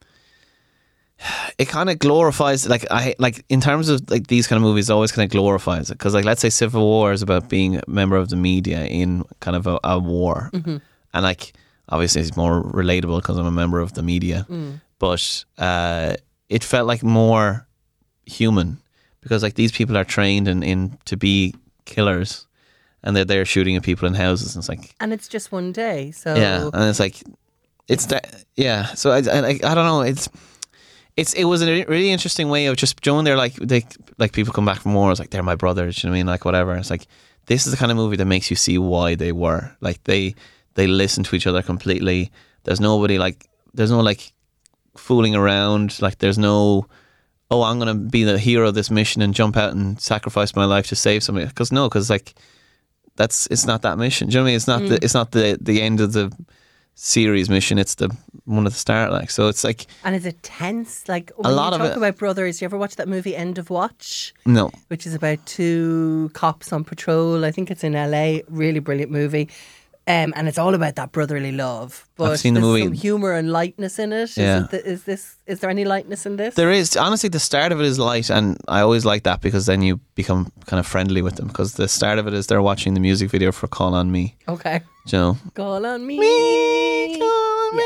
it kind of glorifies like in terms of like these kind of movies, it always kind of glorifies it because like let's say Civil War is about being a member of the media in kind of a war, and like obviously it's more relatable because I'm a member of the media, but it felt like more human because like these people are trained in to be killers. And they're there shooting at people in houses, and it's like, and it's just one day, so yeah, and it's like, yeah. So I don't know. It was a really interesting way of just going there. Like people come back from war. It's like they're my brothers. You know what I mean? Like whatever. It's like this is the kind of movie that makes you see why they were like they listen to each other completely. There's no like fooling around. Like there's no. Oh, I'm gonna be the hero of this mission and jump out and sacrifice my life to save somebody. Because like. It's not that mission. Do you know what I mean? It's not the end of the series mission. It's the one at the start. Like so, it's like. And is it tense? Like when a lot you of talk it. About brothers, you ever watch that movie End of Watch? No. Which is about two cops on patrol. I think it's in LA. Really brilliant movie. And it's all about that brotherly love. But I've seen the there's movie. some humour and lightness in it. Yeah. Is there any lightness in this? There is. Honestly, the start of it is light, and I always like that because then you become kind of friendly with them. Because the start of it is they're watching the music video for "Call on Me." Okay. Do you know? Call on me. Call on me.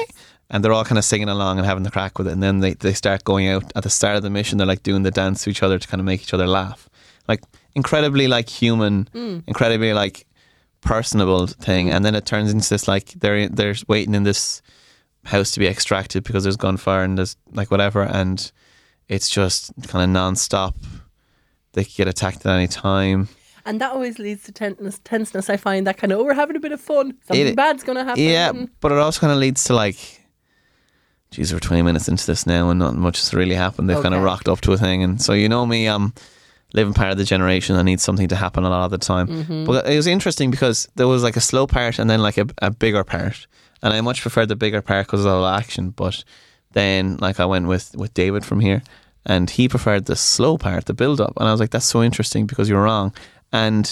and they're all kind of singing along and having the crack with it, and then they start going out at the start of the mission. They're like doing the dance to each other to kind of make each other laugh, like incredibly like human, incredibly like personable thing. And then it turns into this like they're waiting in this house to be extracted because there's gunfire and there's like whatever, and it's just kind of non-stop. They could get attacked at any time. And that always leads to tenseness. I find that kind of, we're having a bit of fun. Something bad's going to happen. Yeah, but it also kind of leads to like, geez, we're 20 minutes into this now and not much has really happened. They've kind of rocked up to a thing. And so, you know me, I'm living part of the generation that needs something to happen a lot of the time. But it was interesting because there was like a slow part and then like a bigger part. And I much preferred the bigger part because of all the action. But then like I went with David from here and he preferred the slow part, the build up. And I was like, that's so interesting because you're wrong. And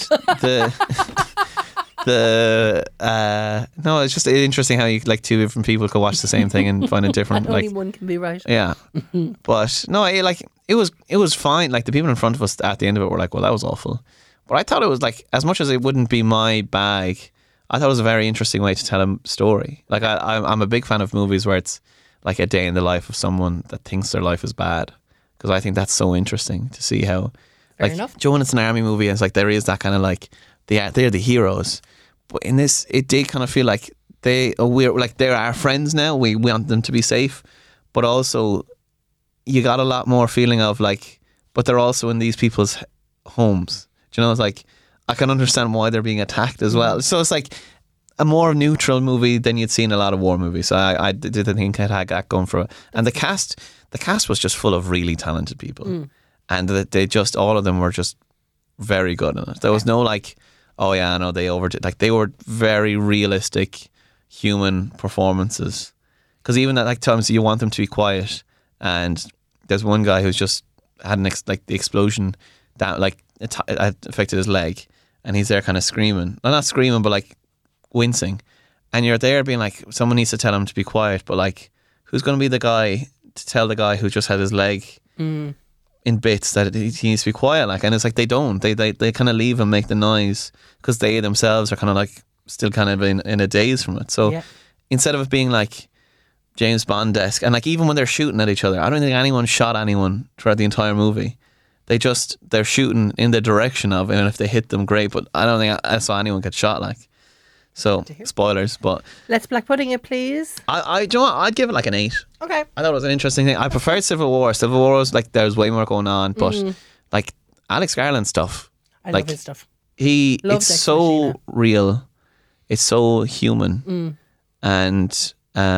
no, it's just interesting how you like two different people could watch the same thing and find it different. Only like one can be right. Yeah, but no, it was fine. Like the people in front of us at the end of it were like, "Well, that was awful," but I thought it was like, as much as it wouldn't be my bag, I thought it was a very interesting way to tell a story. Like I'm a big fan of movies where it's like a day in the life of someone that thinks their life is bad, because I think that's so interesting to see how. Fair like enough. Joe, when it's an army movie, it's like there is that kind of like they're the heroes, but in this it did kind of feel like we're like they're our friends now. We want them to be safe, but also you got a lot more feeling of like, but they're also in these people's homes. Do you know? It's like I can understand why they're being attacked as well. So it's like a more neutral movie than you'd see in a lot of war movies. So I did think it had that going for it, and the cast was just full of really talented people. And they just, all of them were just very good in it. There was no like, oh yeah, no, they overdid. Like they were very realistic human performances. Because even at like times you want them to be quiet, and there's one guy who's just had like the explosion that like it affected his leg, and he's there kind of screaming. Well, not screaming, but like wincing. And you're there being like, someone needs to tell him to be quiet, but like, who's going to be the guy to tell the guy who just had his leg in bits that he needs to be quiet, like? And it's like they don't. They kind of leave him make the noise because they themselves are kind of like still kind of in a daze from it. So instead of it being like James Bond-esque, and like even when they're shooting at each other, I don't think anyone shot anyone throughout the entire movie. They're shooting in the direction of it, and if they hit them, great. But I don't think I saw anyone get shot. Like, so spoilers, but let's black pudding it, please. I do you know what? I'd give it like an 8. Okay. I thought it was an interesting thing. I preferred Civil War. Civil War was like there was way more going on, but like Alex Garland stuff, I like love his stuff. It's so real, it's so human, and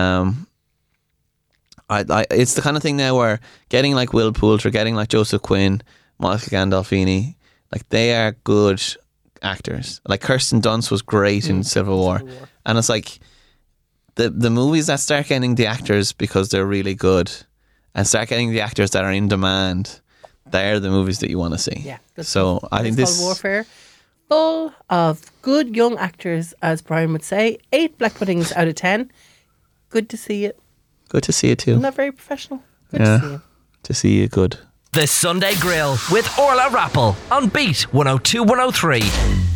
I it's the kind of thing now where getting like Will Poulter, getting like Joseph Quinn, Michael Gandolfini, like they are good actors. Like Kirsten Dunst was great in Civil War, and it's like the movies that start getting the actors because they're really good and start getting the actors that are in demand, they're the movies that you want to see. Yeah. So I think this Warfare, full of good young actors, as Brian would say. 8 black puddings out of 10. Good to see it. Good to see it too. Not very professional. Good to see you. To see you good. The Sunday Grill with Orla Rappel on Beat 102 103.